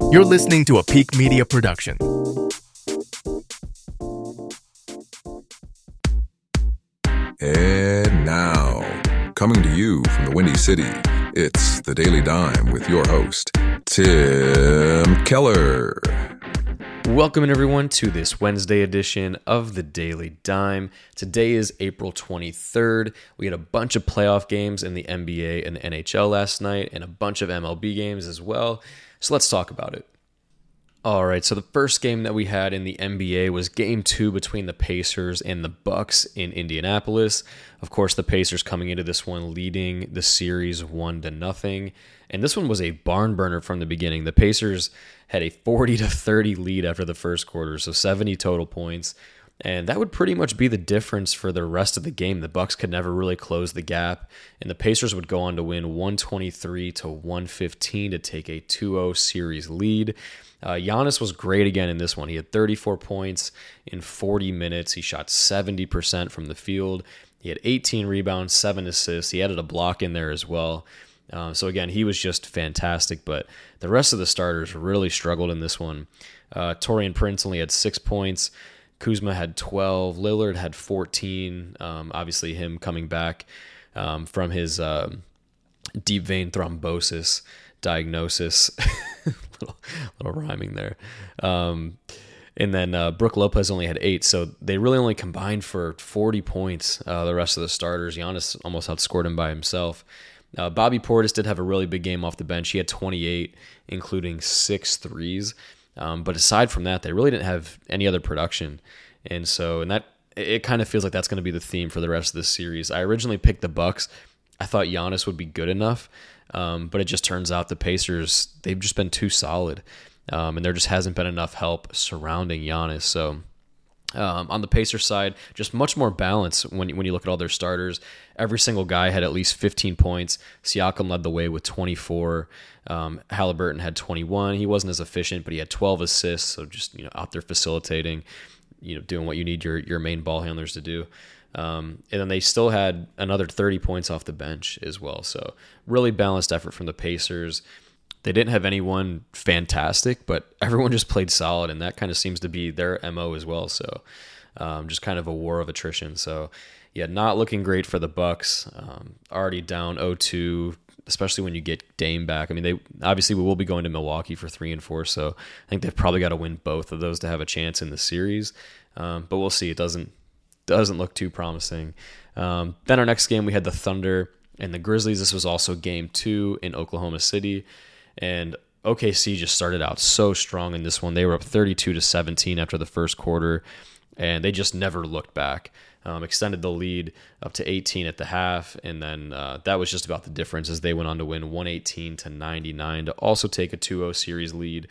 You're listening to a Peak Media production. And now, coming to you from the Windy City, it's The Daily Dime with your host, Tim Keller. Welcome everyone to this Wednesday edition of The Daily Dime. Today is April 23rd. We had a bunch of playoff games in the NBA and the NHL last night and a bunch of MLB games as well. So let's talk about it. All right, so the first game that we had in the NBA was Game 2 between the Pacers and the Bucks in Indianapolis. Of course, the Pacers coming into this one leading the series 1-0. And this one was a barn burner from the beginning. The Pacers had a 40-30 lead after the first quarter, so 70 total points. And that would pretty much be the difference for the rest of the game. The Bucks could never really close the gap, and the Pacers would go on to win 123-115 to take a 2-0 series lead. Giannis was great again in this one. He had 34 points in 40 minutes. He shot 70% from the field. He had 18 rebounds, 7 assists. He added a block in there as well. So again, he was just fantastic, but the rest of the starters really struggled in this one. Taurean Prince only had 6 points. Kuzma had 12. Lillard had 14. Obviously, him coming back from his deep vein thrombosis diagnosis. little rhyming there. And then Brook Lopez only had 8, so they really only combined for 40 points, the rest of the starters. Giannis almost outscored him by himself. Bobby Portis did have a really big game off the bench. He had 28, including 6 threes. But aside from that, they really didn't have any other production. And that it kind of feels like that's going to be the theme for the rest of this series. I originally picked the Bucks. I thought Giannis would be good enough, but it just turns out the Pacers, they've just been too solid, and there just hasn't been enough help surrounding Giannis. So on the Pacers side, just much more balance when you look at all their starters. Every single guy had at least 15 points. Siakam led the way with 24. Halliburton had 21. He wasn't as efficient, but he had 12 assists, so just out there facilitating, doing what you need your main ball handlers to do. And then they still had another 30 points off the bench as well. So really balanced effort from the Pacers. They didn't have anyone fantastic, but everyone just played solid, and that kind of seems to be their MO as well. So just kind of a war of attrition. So yeah, not looking great for the Bucks. Already down 0-2, especially when you get Dame back. I mean, we will be going to Milwaukee for 3 and 4, so I think they've probably got to win both of those to have a chance in the series. But we'll see. It doesn't look too promising. Then our next game, we had the Thunder and the Grizzlies. This was also Game 2 in Oklahoma City. And OKC just started out so strong in this one. They were up 32-17 after the first quarter, and they just never looked back. Extended the lead up to 18 at the half, and then that was just about the difference as they went on to win 118-99 to also take a 2-0 series lead.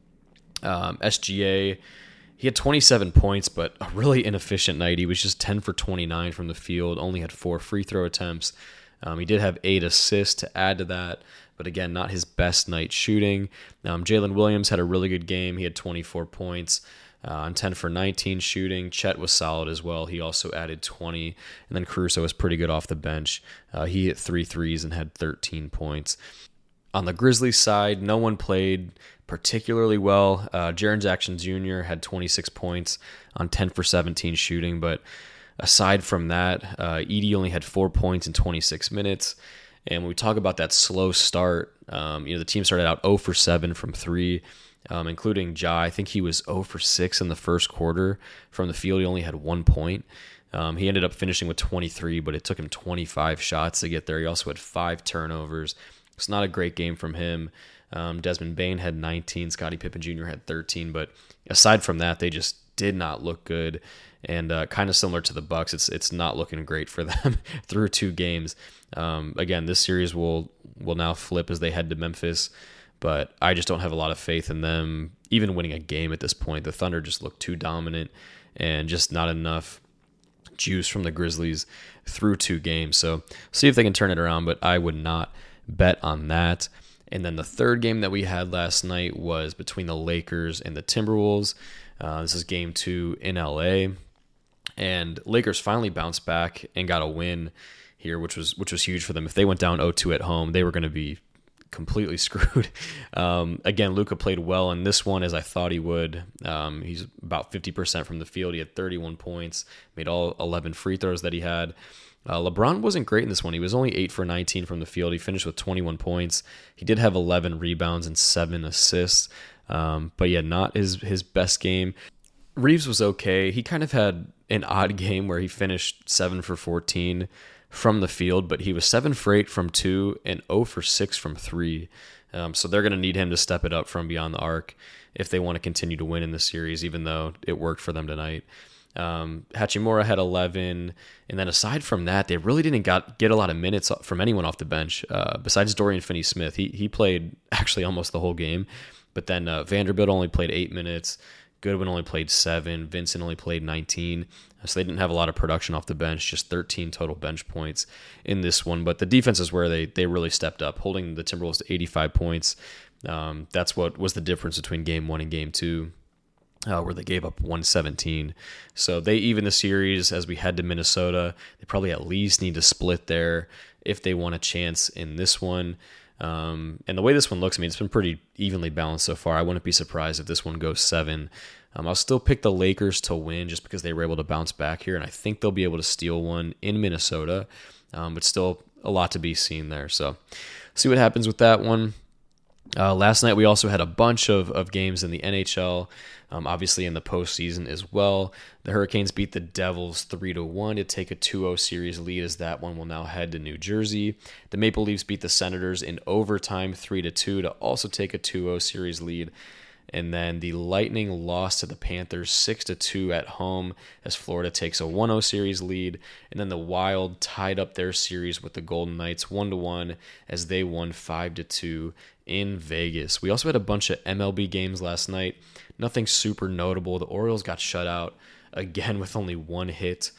SGA, he had 27 points, but a really inefficient night. He was just 10 for 29 from the field, only had 4 free throw attempts. He did have 8 assists to add to that, but again, not his best night shooting. Jalen Williams had a really good game. He had 24 points on 10 for 19 shooting. Chet was solid as well. He also added 20. And then Caruso was pretty good off the bench. He hit 3 threes and had 13 points. On the Grizzlies side, no one played particularly well. Jaren Jackson Jr. had 26 points on 10 for 17 shooting, but aside from that, Edey only had 4 points in 26 minutes. And when we talk about that slow start, the team started out 0 for 7 from 3, including Ja. I think he was 0 for 6 in the first quarter from the field. He only had 1 point. He ended up finishing with 23, but it took him 25 shots to get there. He also had 5 turnovers. It's not a great game from him. Desmond Bane had 19. Scottie Pippen Jr. had 13. But aside from that, they just did not look good. And kind of similar to the Bucks, it's not looking great for them through 2 games. Again, this series will now flip as they head to Memphis, but I just don't have a lot of faith in them even winning a game at this point. The Thunder just look too dominant and just not enough juice from the Grizzlies through 2 games. So see if they can turn it around, but I would not bet on that. And then the third game that we had last night was between the Lakers and the Timberwolves. This is Game 2 in LA. And Lakers finally bounced back and got a win here, which was huge for them. If they went down 0-2 at home, they were going to be completely screwed. Again, Luka played well in this one as I thought he would. He's about 50% from the field. He had 31 points, made all 11 free throws that he had. LeBron wasn't great in this one. He was only 8 for 19 from the field. He finished with 21 points. He did have 11 rebounds and 7 assists. But yeah, not his best game. Reeves was okay. He kind of had an odd game where he finished 7 for 14 from the field, but he was 7 for 8 from 2 and 0 for 6 from 3. So they're going to need him to step it up from beyond the arc if they want to continue to win in the series, even though it worked for them tonight. Hachimura had 11, and then aside from that, they really didn't get a lot of minutes from anyone off the bench besides Dorian Finney-Smith. He played actually almost the whole game, but then Vanderbilt only played 8 minutes. Goodwin only played 7. Vincent only played 19. So they didn't have a lot of production off the bench, just 13 total bench points in this one. But the defense is where they really stepped up, holding the Timberwolves to 85 points. That's what was the difference between game 1 and game 2, where they gave up 117. So they even the series as we head to Minnesota. They probably at least need to split there if they want a chance in this one. And the way this one looks, I mean, it's been pretty evenly balanced so far. I wouldn't be surprised if this one goes 7. I'll still pick the Lakers to win just because they were able to bounce back here, and I think they'll be able to steal one in Minnesota, but still a lot to be seen there. So see what happens with that one. Last night we also had a bunch of games in the NHL, obviously in the postseason as well. The Hurricanes beat the Devils 3-1 to take a 2-0 series lead as that one will now head to New Jersey. The Maple Leafs beat the Senators in overtime 3-2 to also take a 2-0 series lead. And then the Lightning lost to the Panthers 6-2 at home as Florida takes a 1-0 series lead. And then the Wild tied up their series with the Golden Knights 1-1 as they won 5-2 in Vegas. We also had a bunch of MLB games last night. Nothing super notable. The Orioles got shut out again with only 1 hit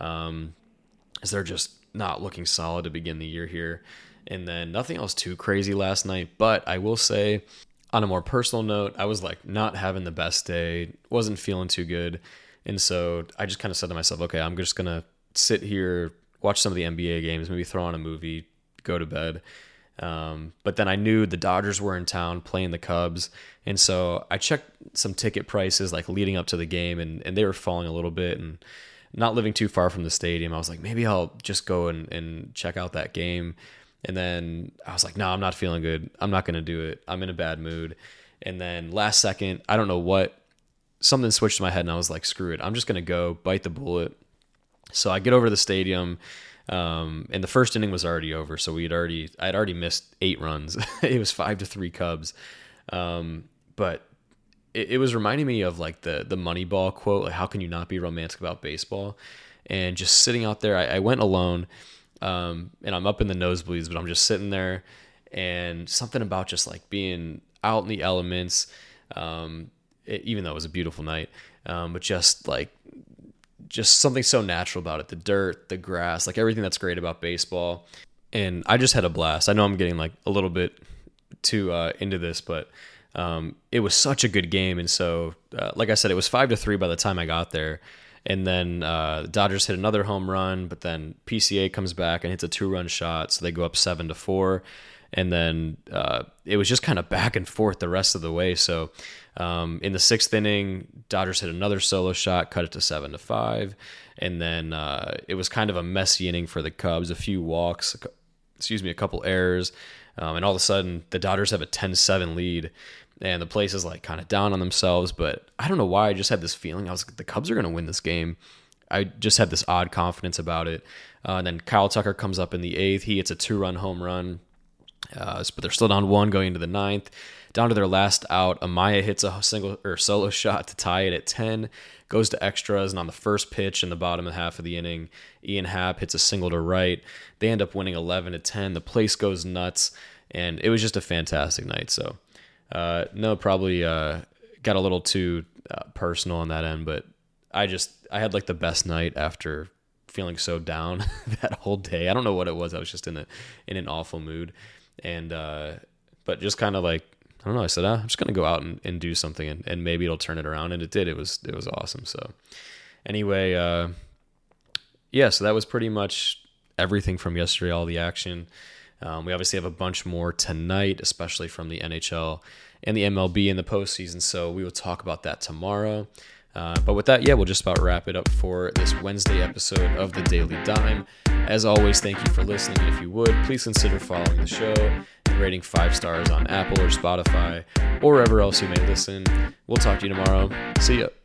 as they're just not looking solid to begin the year here. And then nothing else too crazy last night. But I will say, on a more personal note, I was like not having the best day, wasn't feeling too good. And so I just kind of said to myself, okay, I'm just going to sit here, watch some of the NBA games, maybe throw on a movie, go to bed. But then I knew the Dodgers were in town playing the Cubs. And so I checked some ticket prices like leading up to the game and they were falling a little bit and not living too far from the stadium. I was like, maybe I'll just go and check out that game. And then I was like, no, I'm not feeling good. I'm not going to do it. I'm in a bad mood. And then last second, I don't know what, something switched in my head and I was like, screw it. I'm just going to go bite the bullet. So I get over to the stadium and the first inning was already over. So I had already missed 8 runs. It was 5-3 Cubs. But it was reminding me of like the Moneyball quote, like, how can you not be romantic about baseball? And just sitting out there, I went alone. And I'm up in the nosebleeds, but I'm just sitting there and something about just like being out in the elements, even though it was a beautiful night, but just something so natural about it, the dirt, the grass, like everything that's great about baseball. And I just had a blast. I know I'm getting like a little bit too into this, but it was such a good game. And so, like I said, it was 5-3 by the time I got there. And then the Dodgers hit another home run, but then PCA comes back and hits a 2-run shot, so they go up 7-4. And then it was just kind of back and forth the rest of the way. So in the 6th inning, Dodgers hit another solo shot, cut it to 7-5. And then it was kind of a messy inning for the Cubs, a few walks, a couple errors. And all of a sudden, the Dodgers have a 10-7 lead. And the place is like kind of down on themselves, but I don't know why. I just had this feeling. I was like, the Cubs are going to win this game. I just had this odd confidence about it. And then Kyle Tucker comes up in the 8th. He hits a 2-run home run, but they're still down 1 going into the 9th. Down to their last out, Amaya hits a single or solo shot to tie it at 10. Goes to extras, and on the first pitch in the bottom half of the inning, Ian Happ hits a single to right. They end up winning 11-10. The place goes nuts, and it was just a fantastic night. So. Probably got a little too personal on that end, but I had like the best night after feeling so down that whole day. I don't know what it was. I was just in an awful mood, and but just kind of like, I don't know. I said, I'm just gonna go out and do something, and maybe it'll turn it around, and it did. It was awesome. So anyway, so that was pretty much everything from yesterday. All the action. We obviously have a bunch more tonight, especially from the NHL and the MLB in the postseason, so we will talk about that tomorrow. But with that, we'll just about wrap it up for this Wednesday episode of the Daily Dime. As always, thank you for listening. If you would, please consider following the show and rating 5 stars on Apple or Spotify or wherever else you may listen. We'll talk to you tomorrow. See ya.